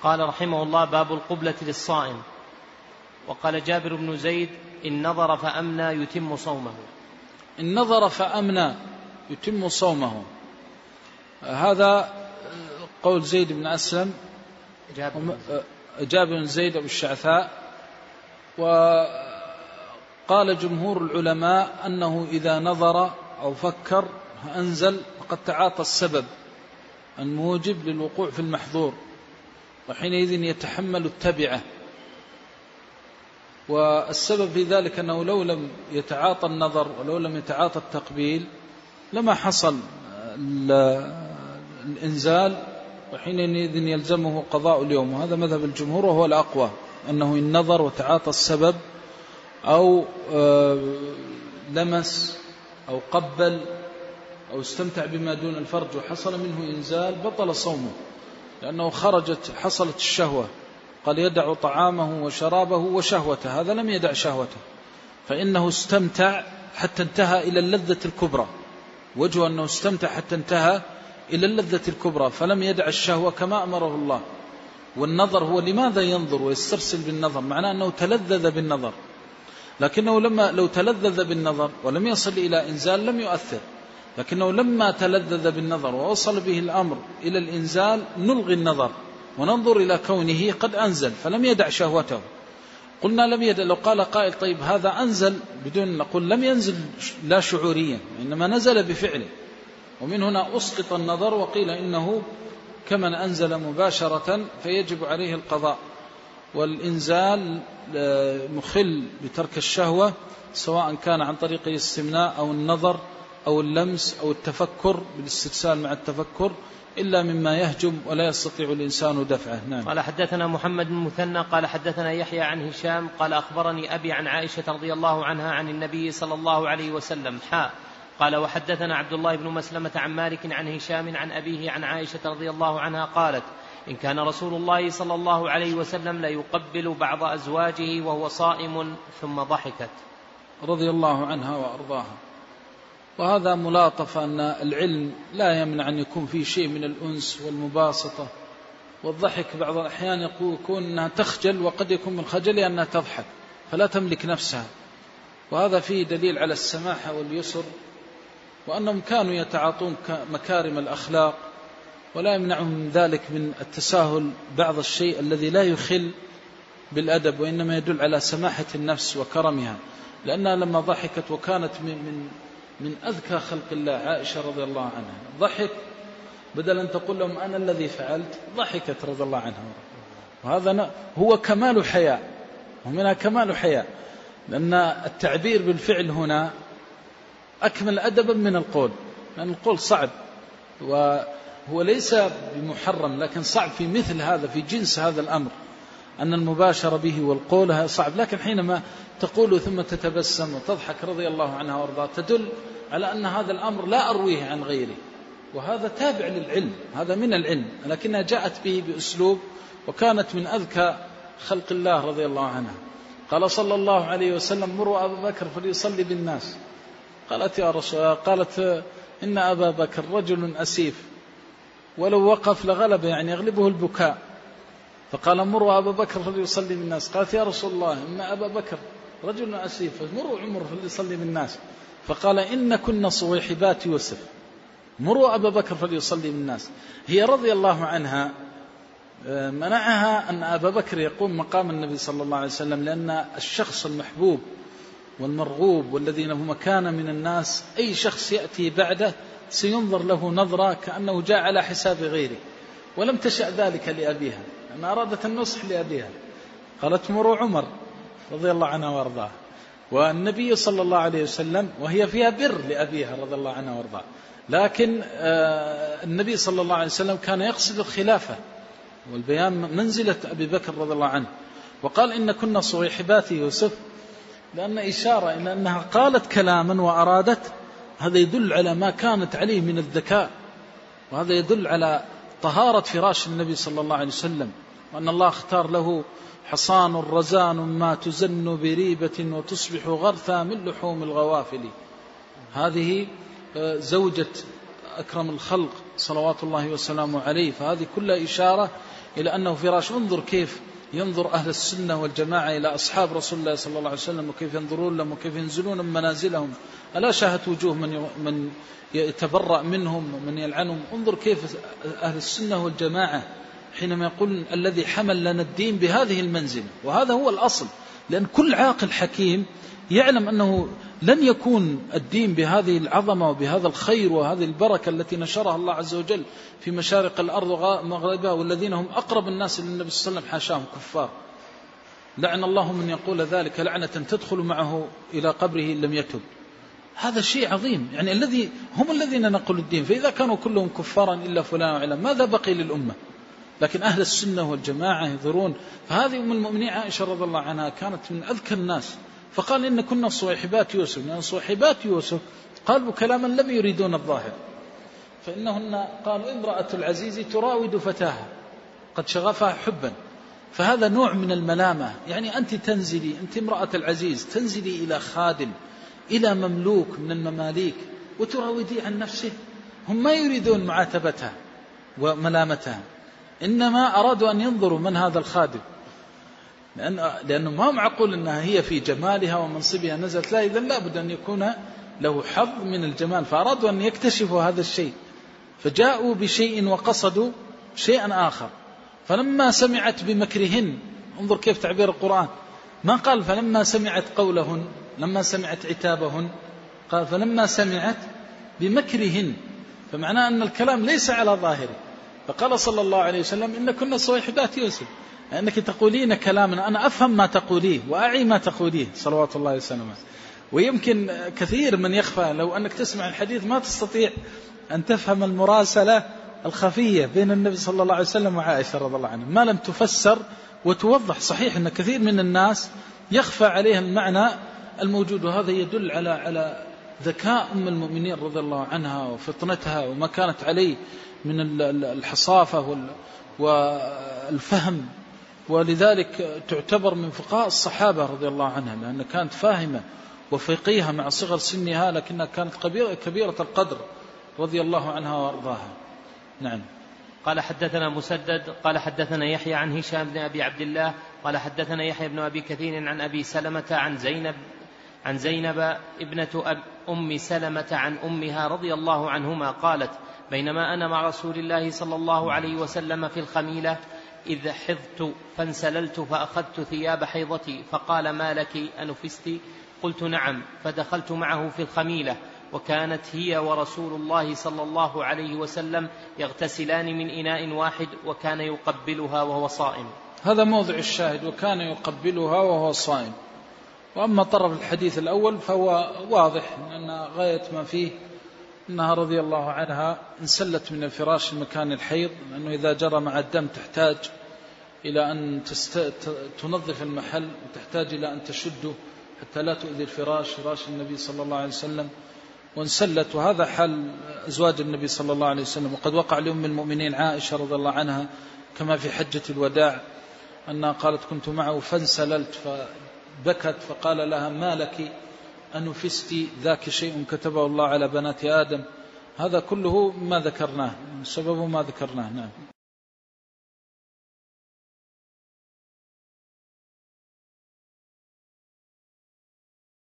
قال رحمه الله: باب القبلة للصائم. وقال جابر بن زيد: إن نظر فأمنى يتم صومه. إن نظر فأمنى يتم صومه، هذا قول زيد بن أسلم جابر بن زيد أبو الشعثاء. وقال جمهور العلماء أنه إذا نظر أو فكر فأنزل فقد تعاطى السبب الموجب للوقوع في المحظور، وحينئذ يتحمل التبعة. والسبب في ذلك أنه لو لم يتعاطى النظر ولو لم يتعاطى التقبيل لما حصل الإنزال، وحينئذ يلزمه قضاء اليوم. وهذا مذهب الجمهور وهو الأقوى، أنه إن نظر وتعاطى السبب أو لمس أو قبل أو استمتع بما دون الفرج وحصل منه إنزال بطل صومه، لأنه حصلت الشهوة. قال: يدع طعامه وشرابه وشهوته، هذا لم يدع شهوته، فإنه استمتع حتى انتهى إلى اللذة الكبرى. وجه أنه استمتع حتى انتهى إلى اللذة الكبرى، فلم يدع الشهوة كما أمره الله. والنظر هو لماذا ينظر ويسترسل بالنظر؟ معناه أنه تلذذ بالنظر، لكنه لو تلذذ بالنظر ولم يصل إلى إنزال لم يؤثر، لكنه لما تلذذ بالنظر ووصل به الأمر إلى الإنزال نلغي النظر وننظر إلى كونه قد أنزل فلم يدع شهوته. قلنا لم يدع، لو قال قائل: طيب هذا أنزل، بدون نقول لم ينزل لا شعوريا، إنما نزل بفعله. ومن هنا أسقط النظر وقيل إنه كمن أنزل مباشرة فيجب عليه القضاء. والإنزال مخل بترك الشهوة، سواء كان عن طريق الاستمناء أو النظر أو اللمس أو التفكر بالاسترسال مع التفكر، إلا مما يهجم ولا يستطيع الإنسان دفعه. نعم. قال: حدثنا محمد بن مثنى قال حدثنا يحيى عن هشام قال: أخبرني أبي عن عائشة رضي الله عنها عن النبي صلى الله عليه وسلم قال: وحدثنا عبد الله بن مسلمة عن مالك عن هشام عن أبيه عن عائشة رضي الله عنها قالت: إن كان رسول الله صلى الله عليه وسلم لا يقبل بعض أزواجه وهو صائم، ثم ضحكت رضي الله عنها وأرضاها. وهذا ملاطفة أن العلم لا يمنع أن يكون فيه شيء من الأنس والمباسطة، والضحك بعض الأحيان يكون أنها تخجل، وقد يكون من خجل أنها تضحك فلا تملك نفسها، وهذا فيه دليل على السماحة واليسر، وأنهم كانوا يتعاطون مكارم الأخلاق، ولا يمنعهم من ذلك من التساهل بعض الشيء الذي لا يخل بالأدب، وإنما يدل على سماحة النفس وكرمها. لأنها لما ضحكت وكانت من أذكى خلق الله عائشة رضي الله عنها، ضحك بدل أن تقول لهم أنا الذي فعلت، ضحكت رضي الله عنها. وهذا هو كمال حياء، ومنها كمال حياء، لأن التعبير بالفعل هنا أكمل أدبا من القول، لأن القول صعب وهو ليس بمحرم، لكن صعب في مثل هذا، في جنس هذا الأمر، أن المباشرة به والقول صعب. لكن حينما تقول ثم تتبسم وتضحك رضي الله عنها وارضاها تدل على أن هذا الأمر لا أرويه عن غيره، وهذا تابع للعلم، هذا من العلم، لكنها جاءت به بأسلوب، وكانت من أذكى خلق الله رضي الله عنها. قال صلى الله عليه وسلم: مروا أبا بكر فليصلي بالناس. قالت: يا رسول الله، قالت: إن أبا بكر رجل أسيف، ولو وقف لغلب، يعني يغلبه البكاء. فقال: مروا أبا بكر فليصلي بالناس. قالت: يا رسول الله، إن أبا بكر رجل أسيف، مروا عمر فليصلي بالناس. فقال: إن كنا صويحبات يوسف، مروا أبا بكر فليصلي بالناس. هي رضي الله عنها منعها أن أبا بكر يقوم مقام النبي صلى الله عليه وسلم، لأن الشخص المحبوب والمرغوب والذي له مكانة من الناس، أي شخص يأتي بعده سينظر له نظرة كأنه جاء على حساب غيره، ولم تشأ ذلك لأبيها، أن أرادت النصح لأبيها. قالت: مروا عمر رضي الله عنها وارضاه. والنبي صلى الله عليه وسلم وهي فيها بر لأبيها رضي الله عنها وارضاه، لكن النبي صلى الله عليه وسلم كان يقصد الخلافة والبيان منزلة أبي بكر رضي الله عنه. وقال: إن كنا صويحبات يوسف، لأن إشارة إلى أنها قالت كلاما وأرادت، هذا يدل على ما كانت عليه من الذكاء، وهذا يدل على طهارة فراش النبي صلى الله عليه وسلم، وأن الله اختار له حصان رزان ما تزن بريبة وتصبح غرثا من لحوم الغوافل. هذه زوجة أكرم الخلق صلوات الله وسلامه عليه، فهذه كلها إشارة إلى أنه فراش. انظر كيف ينظر أهل السنة والجماعة إلى أصحاب رسول الله صلى الله عليه وسلم، وكيف ينظرون لهم وكيف ينزلون من منازلهم. ألا شاهت وجوه من يتبرأ منهم ومن يلعنهم. انظر كيف أهل السنة والجماعة حينما يقول الذي حمل لنا الدين بهذه المنزلة. وهذا هو الأصل، لأن كل عاقل حكيم يعلم أنه لن يكون الدين بهذه العظمة وبهذا الخير وهذه البركة التي نشرها الله عز وجل في مشارق الأرض ومغربها، والذين هم أقرب الناس للنبي صلى الله عليه وسلم حاشاهم كفار. لعن الله من يقول ذلك لعنة تدخل معه إلى قبره إن لم يتب. هذا شيء عظيم، يعني هم الذين نقلوا الدين، فإذا كانوا كلهم كفارا إلا فلان وعلان ماذا بقي للأمة؟ لكن أهل السنة والجماعة ينظرون. فهذه أم المؤمنين عائشة رضي الله عنها كانت من أذكى الناس، فقال إن كنا صويحبات يوسف، لأن صويحبات يوسف قالوا كلاما لم يريدون الظاهر، فإنهن قالوا امرأة العزيز تراود فتاها قد شغفها حبا. فهذا نوع من الملامة، يعني أنت تنزلي، أنت امرأة العزيز تنزلي إلى خادم، إلى مملوك من المماليك وتراودي عن نفسه. هم ما يريدون معاتبتها وملامتها، إنما أرادوا أن ينظروا من هذا الخادم، لأنه ما معقول أنها هي في جمالها ومنصبها نزلت، لا، إذن لابد أن يكون له حظ من الجمال، فأرادوا أن يكتشفوا هذا الشيء، فجاءوا بشيء وقصدوا شيئا آخر. فلما سمعت بمكرهن، انظر كيف تعبير القرآن، ما قال فلما سمعت قولهن، لما سمعت عتابهن، قال فلما سمعت بمكرهن، فمعناه أن الكلام ليس على ظاهره. فقال صلى الله عليه وسلم إن كنا صويحبات يوسف، أنك تقولين كلامنا أنا أفهم ما تقوليه وأعي ما تقوليه صلوات الله وسلامه. ويمكن كثير من يخفى، لو أنك تسمع الحديث ما تستطيع أن تفهم المراسلة الخفية بين النبي صلى الله عليه وسلم وعائشة رضي الله عنها ما لم تفسر وتوضح. صحيح أن كثير من الناس يخفى عليه المعنى الموجود، وهذا يدل على ذكاء أم المؤمنين رضي الله عنها وفطنتها وما كانت عليه من الحصافة والفهم. ولذلك تعتبر من فقهاء الصحابة رضي الله عنها، لأنها كانت فاهمة وفقيهة مع صغر سنها، لكنها كانت كبيرة القدر رضي الله عنها وارضاها. نعم. قال حدثنا مسدد قال حدثنا يحيى عن هشام بن أبي عبد الله قال حدثنا يحيى بن أبي كثير عن أبي سلمة عن زينب ابنة أم سلمة عن أمها رضي الله عنهما قالت بينما أنا مع رسول الله صلى الله عليه وسلم في الخميلة إذ حضت فانسللت فأخذت ثياب حيضتي فقال ما لك أنفست؟ قلت نعم، فدخلت معه في الخميلة وكانت هي ورسول الله صلى الله عليه وسلم يغتسلان من إناء واحد وكان يقبلها وهو صائم. هذا موضع الشاهد، وكان يقبلها وهو صائم. وأما طرف الحديث الأول فهو واضح أن غاية ما فيه أنها رضي الله عنها انسلت من الفراش مكان الحيض، لأنه إذا جرى مع الدم تحتاج إلى أن تنظف المحل، وتحتاج إلى أن تشده حتى لا تؤذي فراش النبي صلى الله عليه وسلم، وانسلت. وهذا حال أزواج النبي صلى الله عليه وسلم. وقد وقع لأم المؤمنين عائشة رضي الله عنها كما في حجة الوداع أنها قالت كنت معه فانسللت فبكت فقال لها ما لك أنفست؟ ذاك شيء كتبه الله على بنات آدم. هذا كله ما ذكرناه، سببه ما ذكرناه. نعم.